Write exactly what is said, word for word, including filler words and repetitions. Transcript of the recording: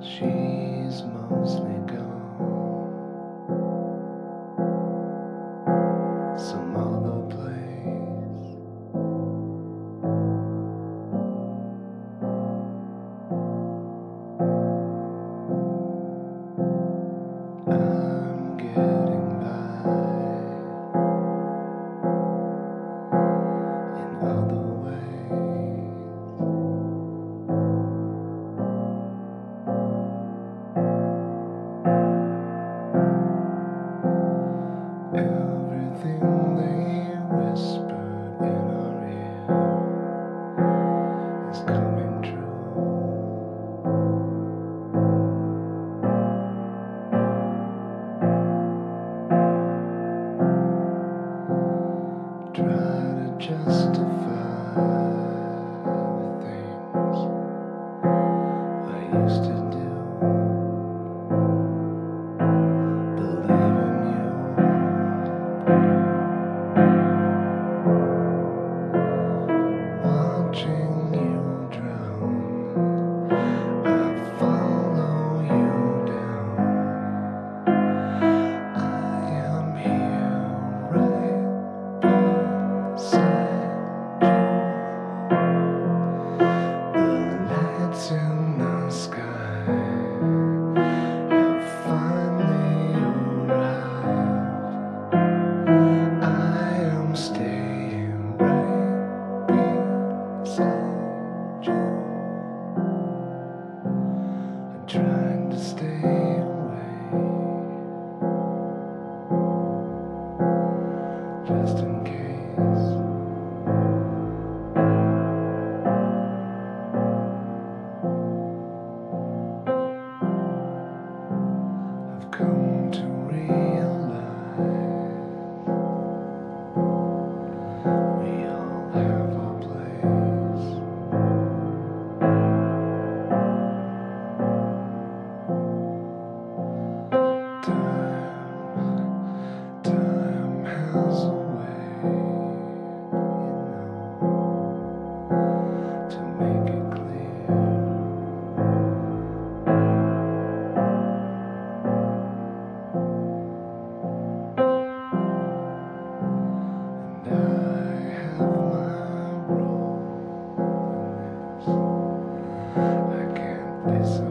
She's mostly gone some other place. I'm getting by in other ways. Everything they whispered in our ear is coming true. Try to justify the things I used to do. Believe in you, watching you drown. I follow you down. I am here right beside you. The lights in the sky have finally arrived. I am staying right beside you. I'm trying to stay away, just in case. I've come to realize we all have our place. Time, time has a way, you know, to make it clear. And I have my role in this. I can't disappear.